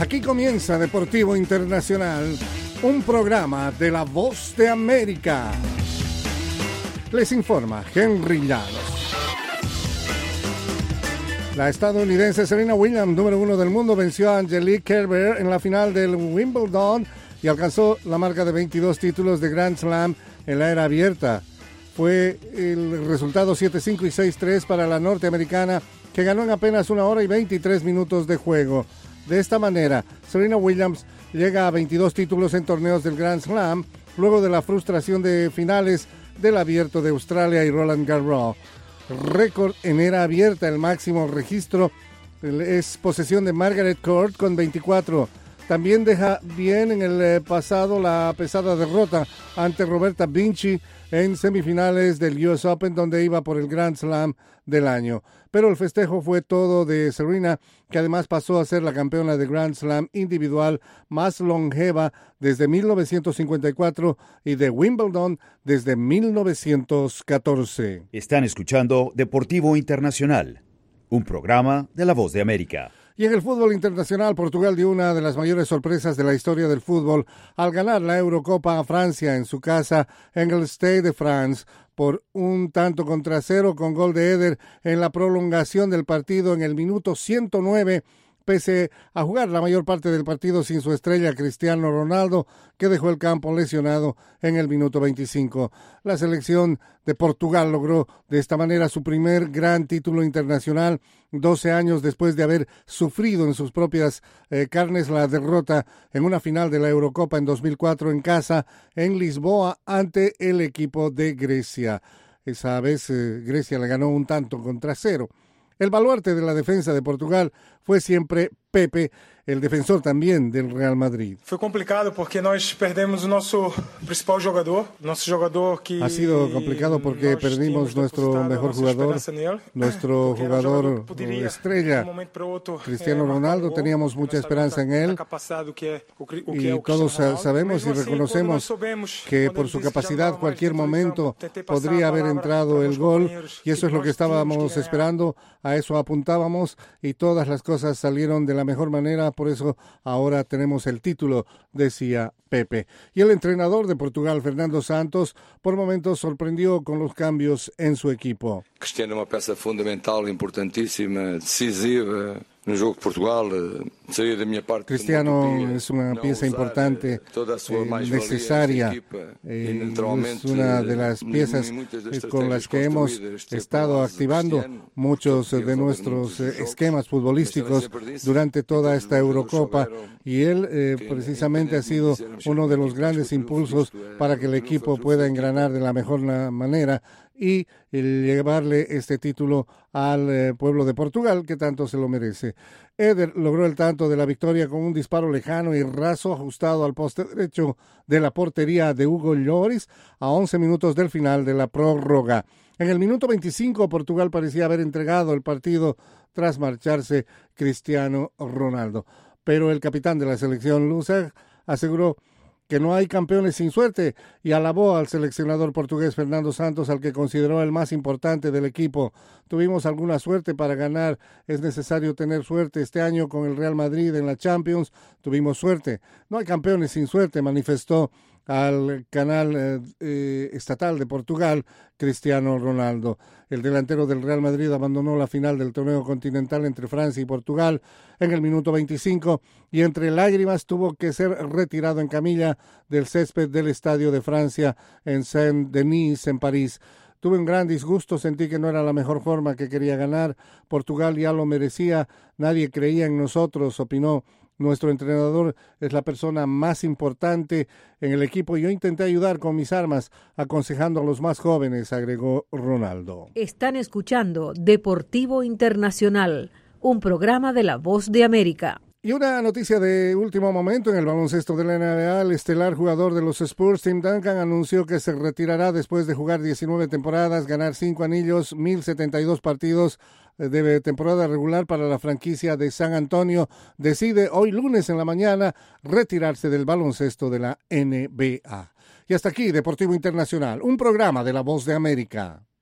Aquí comienza Deportivo Internacional, un programa de La Voz de América. Les informa Henry Llanos. La estadounidense Serena Williams, número 1 del mundo, venció a Angelique Kerber en la final del Wimbledon y alcanzó la marca de 22 títulos de Grand Slam en la era abierta. Fue el resultado 7-5 y 6-3 para la norteamericana, que ganó en apenas 1 hora y 23 minutos de juego. De esta manera, Serena Williams llega a 22 títulos en torneos del Grand Slam, luego de la frustración de finales del Abierto de Australia y Roland Garros. Récord en era abierta, el máximo registro es posesión de Margaret Court con 24. También deja bien en el pasado la pesada derrota ante Roberta Vinci en semifinales del US Open, donde iba por el Grand Slam del año. Pero el festejo fue todo de Serena, que además pasó a ser la campeona de Grand Slam individual más longeva desde 1954 y de Wimbledon desde 1914. Están escuchando Deportivo Internacional, un programa de La Voz de América. Y en el fútbol internacional, Portugal dio una de las mayores sorpresas de la historia del fútbol al ganar la Eurocopa a Francia en su casa en el Stade de France por 1-0 con gol de Eder en la prolongación del partido en el minuto 109, pese a jugar la mayor parte del partido sin su estrella Cristiano Ronaldo, que dejó el campo lesionado en el minuto 25. La selección de Portugal logró de esta manera su primer gran título internacional, 12 años después de haber sufrido en sus propias carnes la derrota en una final de la Eurocopa en 2004 en casa en Lisboa ante el equipo de Grecia. Esa vez Grecia le ganó 1-0. El baluarte de la defensa de Portugal fue siempre Pepe, el defensor también del Real Madrid. Foi complicado porque nós perdemos o nosso principal jogador, que ha sido complicado porque perdimos nuestro mejor jugador, nuestro jugador estrella, Cristiano Ronaldo. Teníamos mucha esperanza en él y todos sabemos y reconocemos que por su capacidad cualquier momento podría haber entrado el gol y eso es lo que estábamos esperando, a eso apuntábamos y todas las cosas salieron de la mejor manera. Por eso ahora tenemos el título, decía Pepe. Y el entrenador de Portugal, Fernando Santos, por momentos sorprendió con los cambios en su equipo. Cristiano es una pieza fundamental, importantísima, decisiva en el juego de Portugal. Cristiano es una pieza importante, necesaria, es una de las piezas con las que hemos estado activando muchos de nuestros esquemas futbolísticos durante toda esta Eurocopa y él precisamente ha sido uno de los grandes impulsos para que el equipo pueda engranar de la mejor manera y llevarle este título al pueblo de Portugal, que tanto se lo merece. Eder logró el tanto de la victoria con un disparo lejano y raso ajustado al poste derecho de la portería de Hugo Lloris a 11 minutos del final de la prórroga. En el minuto 25, Portugal parecía haber entregado el partido tras marcharse Cristiano Ronaldo. Pero el capitán de la selección lusa aseguró que no hay campeones sin suerte y alabó al seleccionador portugués Fernando Santos, al que consideró el más importante del equipo. Tuvimos alguna suerte para ganar, es necesario tener suerte. Este año con el Real Madrid en la Champions tuvimos suerte. No hay campeones sin suerte, manifestó al canal estatal de Portugal Cristiano Ronaldo. El delantero del Real Madrid abandonó la final del torneo continental entre Francia y Portugal en el minuto 25 y entre lágrimas tuvo que ser retirado en camilla del césped del Estadio de Francia en Saint-Denis, en París. Tuve un gran disgusto, sentí que no era la mejor forma, que quería ganar. Portugal ya lo merecía, nadie creía en nosotros, opinó. Nuestro entrenador es la persona más importante en el equipo. Yo intenté ayudar con mis armas, aconsejando a los más jóvenes, agregó Ronaldo. Están escuchando Deportivo Internacional, un programa de La Voz de América. Y una noticia de último momento en el baloncesto de la NBA, el estelar jugador de los Spurs, Tim Duncan, anunció que se retirará después de jugar 19 temporadas, ganar 5 anillos, 1,072 partidos de temporada regular para la franquicia de San Antonio. Decide hoy lunes en la mañana retirarse del baloncesto de la NBA. Y hasta aquí, Deportivo Internacional, un programa de La Voz de América.